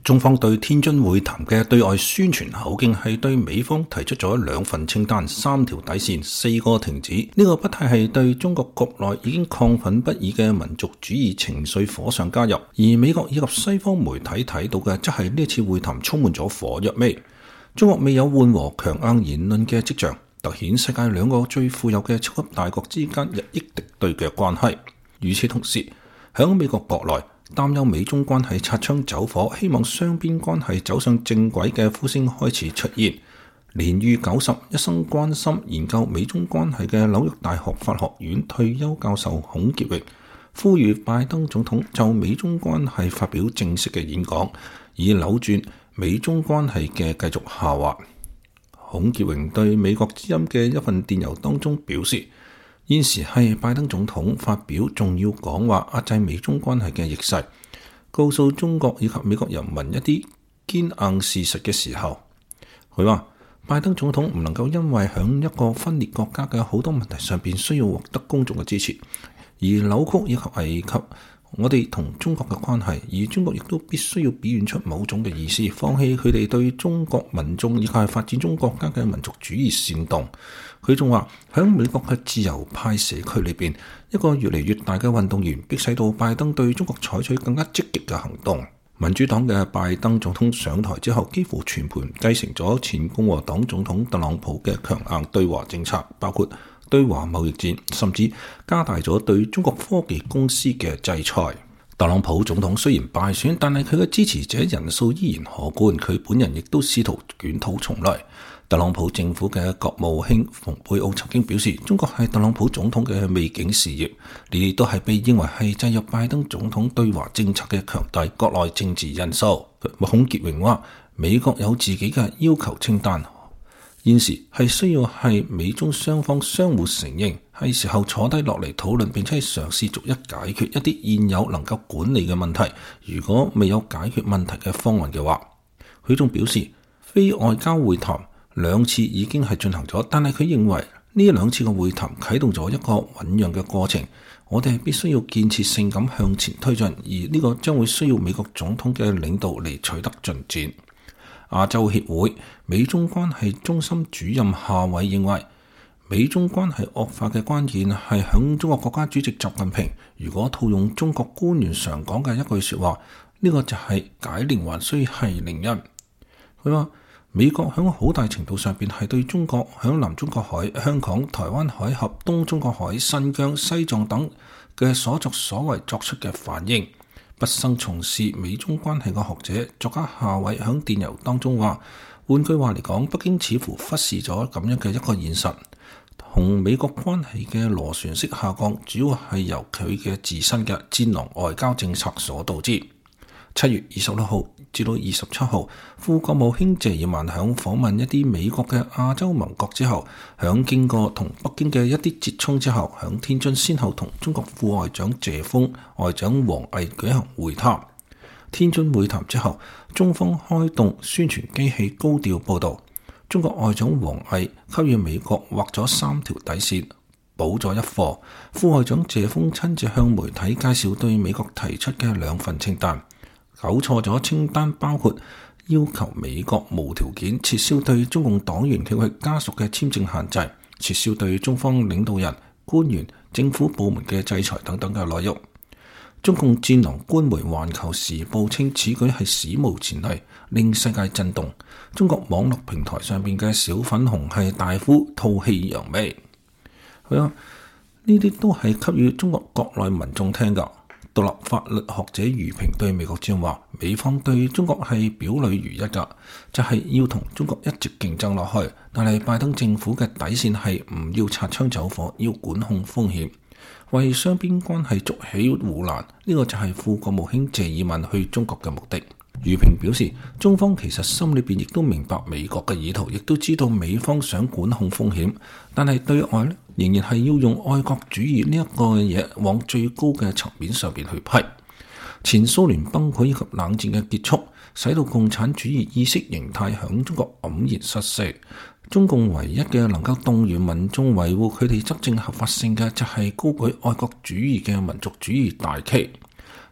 中方對天津會談嘅對外宣傳口徑係對美方提出咗2份清單、3條底線、4個停止。呢個不太係對中國國內已經亢奮不已嘅民族主義情緒火上加油，而美國以及西方媒體睇到嘅則係呢次會談充滿咗火藥味。中國未有緩和強硬言論嘅跡象，凸顯世界2個最富有嘅超級大國之間日益敵對嘅關係。與此同時，響美國國內擔憂美中關係擦槍走火，希望雙邊關係走上正軌嘅呼聲開始出現。年逾90、一生關心研究美中關係嘅紐約大學法學院退休教授孔傑榮呼籲拜登總統就美中關係發表正式嘅演講，以扭轉美中關係嘅繼續下滑。孔傑榮對美國之音嘅一份電郵當中表示，現時係拜登總統發表重要講話壓制美中關係嘅逆勢，告訴中國以及美國人民一啲堅硬事實嘅時候。佢話拜登總統唔能夠因為響一個分裂國家嘅好多問題上邊需要獲得公眾嘅支持，而扭曲以及危及我哋同中國嘅關係，而中國亦都必須要表現出某種嘅意思，放棄佢哋對中國民眾以及發展中國家嘅民族主義煽動。佢仲話喺美國嘅自由派社區裏邊，一個越嚟越大嘅運動員迫使到拜登對中國採取更加積極嘅行動。民主黨嘅拜登總統上台之後，幾乎全盤繼承咗前共和黨總統特朗普嘅強硬對華政策，包括對華貿易戰，甚至加大咗對中國科技公司嘅制裁。特朗普總統雖然敗選，但係佢嘅支持者人數依然可觀，佢本人亦都試圖捲土重來。特朗普政府嘅國務卿蓬佩奧曾經表示，中國係特朗普總統嘅未竟事業，呢啲都係被認為係制約拜登總統對華政策嘅強大國內政治因素。孔傑榮話，美國有自己嘅要求清單，現時係需要係美中雙方相互承認，係時候坐低落嚟討論，並且嘗試逐一解決一啲現有能夠管理嘅問題。如果未有解決問題嘅方案嘅話，佢仲表示非外交會談2次已經係進行咗，但係佢認為呢2次嘅會談啟動咗一個醞釀嘅過程，我哋必須要建設性咁向前推進，而呢個將會需要美國總統嘅領導嚟取得進展。亞洲協會美中關係中心主任夏偉認為，美中關係惡化嘅關鍵係響中國國家主席習近平。如果套用中國官員常講嘅一句說話，呢個就係解鈴還須繫鈴人。佢話美國響好大程度上邊係對中國響南中國海、香港、台灣海峽、東中國海、新疆、西藏等嘅所作所為作出嘅反應。畢生從事美中關係嘅學者作家夏偉響電郵當中話，換句話嚟講，北京似乎忽視咗咁樣嘅一個現實，同美國關係嘅螺旋式下降，主要係由佢嘅自身嘅戰狼外交政策所導致。7月26號至到27號，副國務卿謝爾曼響訪問一啲美國嘅亞洲盟國之後，響經過同北京嘅一啲折衝之後，響天津先後同中國副外長謝鋒、外長王毅舉行會談。天津會談之後，中方開動宣傳機器高調報道，中國外長王毅給予美國畫咗3條底線，補咗一課。副外長謝鋒親自向媒體介紹對美國提出嘅2份清單。搞錯咗清單包括要求美國無條件撤銷對中共黨員及其家屬嘅簽證限制，撤銷對中方領導人、官員、政府部門嘅制裁等等嘅內容。中共戰狼官媒《環球時報》稱此舉係史無前例，令世界震動。中國網絡平台上邊嘅小粉紅係大呼吐氣揚眉。係啊，呢啲都係給予中國國內民眾聽㗎。獨立法律學者余平對美國之音話，美方對中國係表裏如一㗎，就係要同中國一直競爭落去。但係拜登政府嘅底線係唔要擦槍走火，要管控風險，為雙邊關係築起護欄。呢個就係副國務卿謝爾曼去中國嘅目的。余平表示，中方其實心裏邊亦都明白美國嘅意圖，亦都知道美方想管控風險，但係對外呢，仍然係要用愛國主義呢一個嘢往最高嘅層面上邊去批。前蘇聯崩潰以及冷戰嘅結束，使到共產主義意識形態響中國黯然失色。中共唯一嘅能夠動員民眾維護佢哋執政合法性嘅，就係高舉愛國主義嘅民族主義大旗。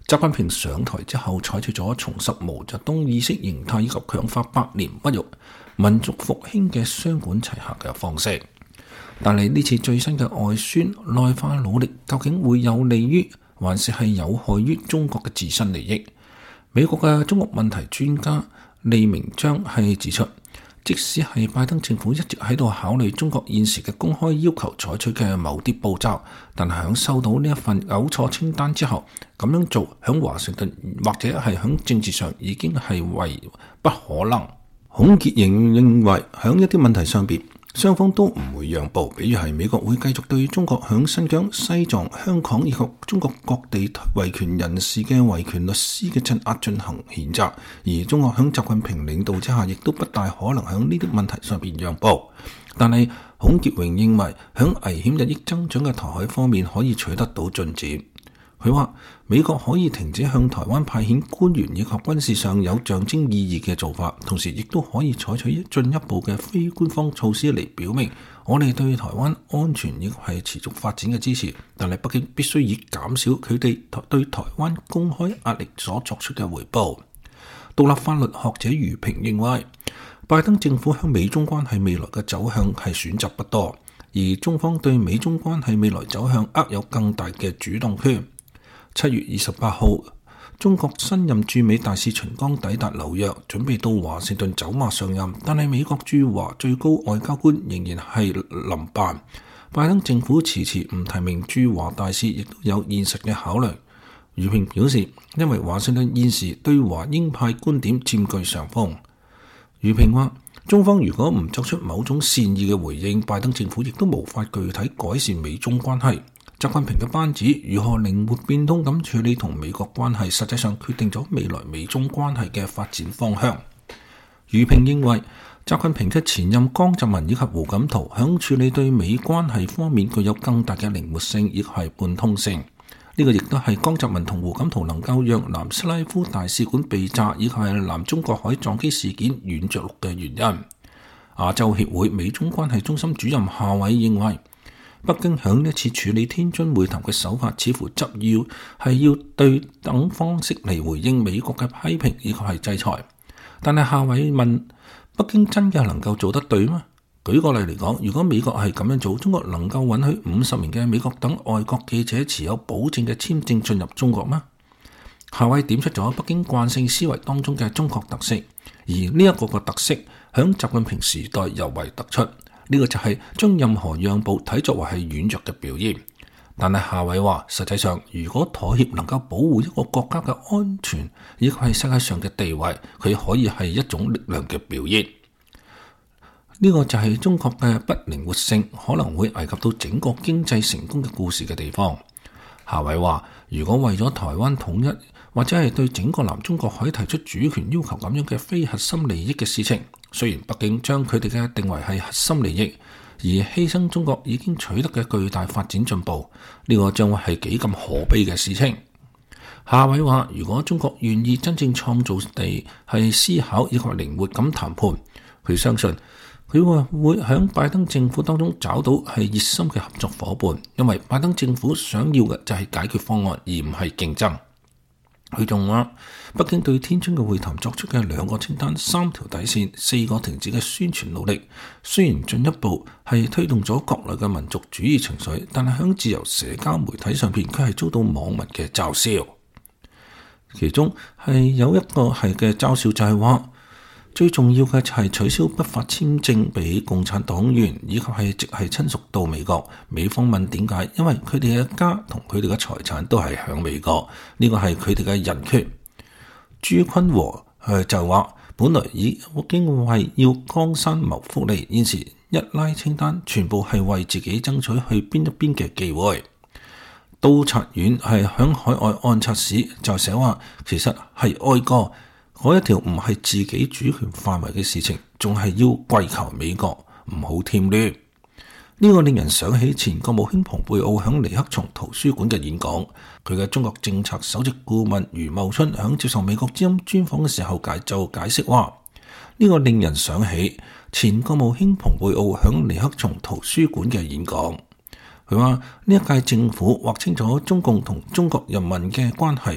習近平上台之後採取咗重拾毛澤東意識形態以及強化百年不育、民族復興嘅雙管齊下嘅方式。但係呢次最新嘅外宣內化努力，究竟會有利於還是係有害於中國嘅自身利益？美國嘅中國問題專家利明章係指出，即使係拜登政府一直喺度考慮中國現時嘅公開要求採取嘅某啲步驟，但係響收到呢一份糾錯清單之後，咁樣做響華盛頓或者係響政治上已經係為不可能。孔傑認為響一啲問題上邊，雙方都唔會讓步，比如係美國會繼續對中國響新疆、西藏、香港以及中國各地維權人士嘅維權律師嘅鎮壓進行譴責，而中國響習近平領導之下，亦都不大可能響呢啲問題上邊讓步。但係孔傑榮認為，響危險日益增長嘅台海方面可以取得到進展。佢話美國可以停止向台灣派遣官員以及軍事上有象徵意義嘅做法，同時亦都可以採取進一步嘅非官方措施嚟表明我哋對台灣安全以及係持續發展嘅支持。但係北京必須以減少佢哋對台灣公開壓力所作出嘅回報。獨立法律學者余平認為，拜登政府向美中關係未來嘅走向係選擇不多，而中方對美中關係未來走向握有更大嘅主動權。7月28號，中國新任駐美大使秦剛抵達紐約，準備到華盛頓走馬上任，但係美國駐華最高外交官仍然係臨辦。拜登政府遲遲唔提名駐華大使，亦都有現實嘅考慮。余平表示，因為華盛頓現時對華鷹派觀點佔據上風。余平話，中方如果唔作出某種善意嘅回應，拜登政府亦都無法具體改善美中關係。習近平嘅班子如何靈活變通咁處理同美國關係，實際上決定咗未來美中關係嘅發展方向。余平認為，習近平嘅前任江澤民以及胡錦濤響處理對美關係方面具有更大嘅靈活性，亦係貫通性。呢個亦都係江澤民同胡錦濤能夠讓南斯拉夫大使館被炸，以及係南中國海撞擊事件軟着陸嘅原因。亞洲協會美中關係中心主任夏偉認為，北京響呢次處理天津會談嘅手法，似乎執要對等方式嚟回應美國嘅批評以及係制裁。但係夏偉問，北京真嘅能夠做得對嗎？舉個例嚟講，如果美國係咁樣做，中國能夠允許50名嘅美國等外國記者持有保證嘅簽證進入中國嗎？夏偉點出咗北京慣性思維當中嘅中國特色，而呢一個特色響習近平時代尤為突出。呢個就係將任何讓步睇作為係軟弱嘅表現。但係夏偉話，實際上如果妥協能夠保護一個國家嘅安全，亦係世界上嘅地位，佢可以係一種力量嘅表現。呢個就係中國嘅不靈活性可能會危及到整個經濟成功嘅故事嘅地方。夏偉話，如果為咗台灣統一，或者係對整個南中國海提出主權要求咁樣嘅非核心利益嘅事情，雖然北京將佢哋嘅定為係核心利益，而犧牲中國已經取得嘅巨大發展進步，呢個將會係幾咁可悲嘅事情。夏偉話，如果中國願意真正創造地係思考以及靈活咁談判，佢相信佢會喺拜登政府當中找到係熱心嘅合作夥伴，因為拜登政府想要嘅就係解決方案，而唔係競爭。佢仲話，北京對天津嘅會談作出嘅2個清單、3條底線、4個停止嘅宣傳努力，雖然進一步係推動咗國內嘅民族主義情緒，但係喺自由社交媒體上邊，佢係遭到網民嘅嘲笑。其中係有一個係嘅嘲笑就係話，最重要嘅就係取消不發簽證俾共產黨員以及係直系親屬到美國。美方問點解？因為佢哋嘅家同佢哋嘅財產都係響美國，呢個係佢哋嘅人權。朱坤和就話，本來已經為要江山謀福利，現時一拉清單，全部係為自己爭取去邊一邊嘅機會。督察院係響海外按察使就寫話，其實係愛國。嗰一條唔係自己主權範圍嘅事情，仲係要跪求美國唔好添亂。呢個令人想起前國務卿蓬佩奧響尼克松圖書館嘅演講，佢嘅中國政策首席顧問余茂春響接受美國之音專訪嘅時候就解釋話，呢個令人想起前國務卿蓬佩奧響尼克松圖書館嘅演講。佢話呢一屆政府劃清咗中共同中國人民嘅關係，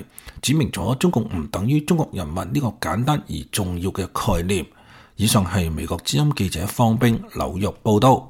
指明咗中共唔等於中國人民呢個簡單而重要嘅概念。以上係美國之音記者方冰紐約報道。